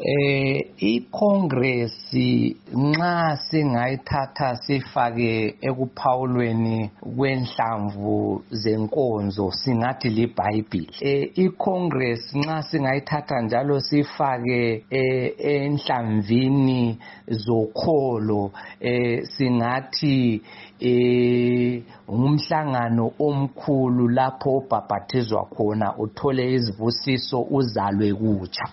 iCongress nxa singayithatha sifake ekuphawulweni kwenhlamvu zenkonzo singathi liBhayibheli. iCongress nxa singayithatha njalo sifake enhlamvini zokholo singathi umhlangano omkhulu lapho ubhaphathizwa khona uthole izibusiso uzalwe kutsha.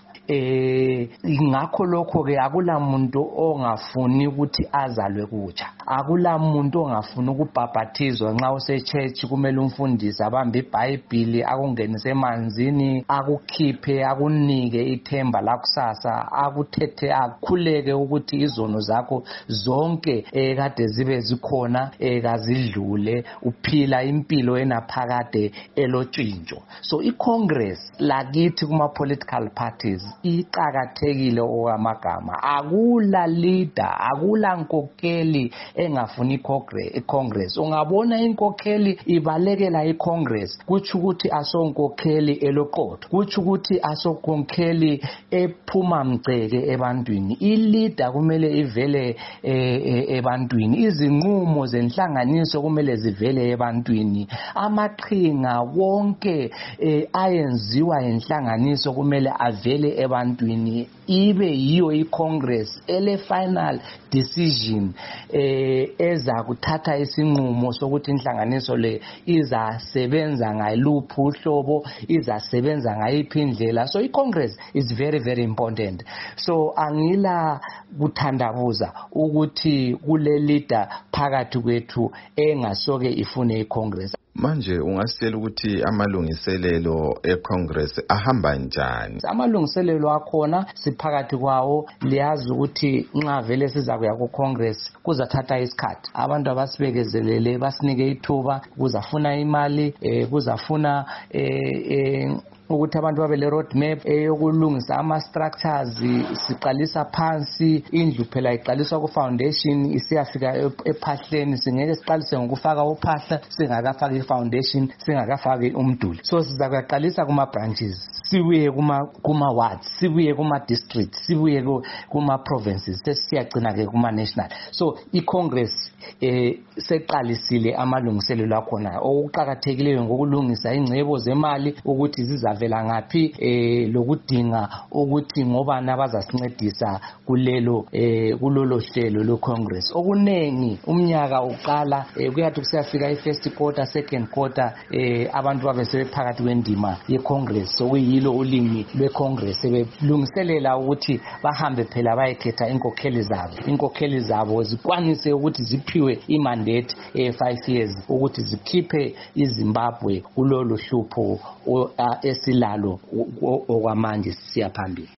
Ngakho lokho ke akula muntu ongafuni ukuthi azalwe kutsha, akula muntu ongafuni ukubhaphathizwa. Nxa use church kumele umfundisi abambe iBhayibheli akungenise emanzini, akukhiphe, akunike ithemba lakusasa, akuthethe akhuleke ukuthi izono zakho zonke kade zibe zikhona kazidlule, uphila impilo enaphakade elotshintsho. So iCongress lakithi kuma political parties iqakathekile okwamagama. Akula leader, akula nkokheli engafuni iCongress. Ungabona inkokheli ibalekela iCongress, kuthi ukuthi asonkokheli eloqotho, kuthi ukuthi asonkokheli ephuma mgceke ebantwini. iLeader kumele ivele ebantwini, izinqumo zenhlanganiso kumele zivele ebantwini, amaqhinga wonke ayenziwa inhlanganiso kumele avele ebantwini, ibe yiyo iCongress ele final decision eza kuthatha isinqumo sokuthi inhlanganiso le izasebenza ngaluphi uhlobo, izasebenza ngayiphi indlela. So iCongress is very very important. So angila kuthandabuza ukuthi kule leader phakathi kwethu engasoke ifune iCongress. Manje ungasitshela ukuthi amalungiselelo eCongress ahamba njani? Amalungiselelo akhona siphakathi kwawo, liyazi ukuthi nxa vele siza kuya kuCongress kuzathatha isikhathi. Abantu abasibekezelele basinike ithuba, kuzafuna imali, kuzafuna ukuthi abantu babe le road map yokulungisa ama structures. Siqalisa phansi, indlu phela iqaliswa ku foundation isiyafika ephahleni. Singeke siqalise ngokufaka uphahla singakafaki ifoundation, singakafaki umduli. So sizaqalisa kuma branches, sibuye kuma wards, sibuye kuma districts, sibuye kuma provinces, sesiyagcina ke kuma national. So iCongress seqalisile amalungiselelo akhona. Okuqhakathekileyo ngokulungisa ingcebo zemali ukuthi zizavela ngaphi, lokudinga ukuthi ngoba nabazasincedisa kulolo hlelo leCongress. Okunengi umnyaka uqala kuyathi kusiyafika iFirst quarter, second quarter abantu babe sebephakathi kwendima yeCongress. So kuyilo ulimi lweCongress sebelungiselela ukuthi bahambe phela bayekhetha inkokheli zabo zikwanise ukuthi ziphiwe imandate 5 years ukuthi zikhiphe iZimbabwe kulolu hlupho esilalo okwamanje siya phambili.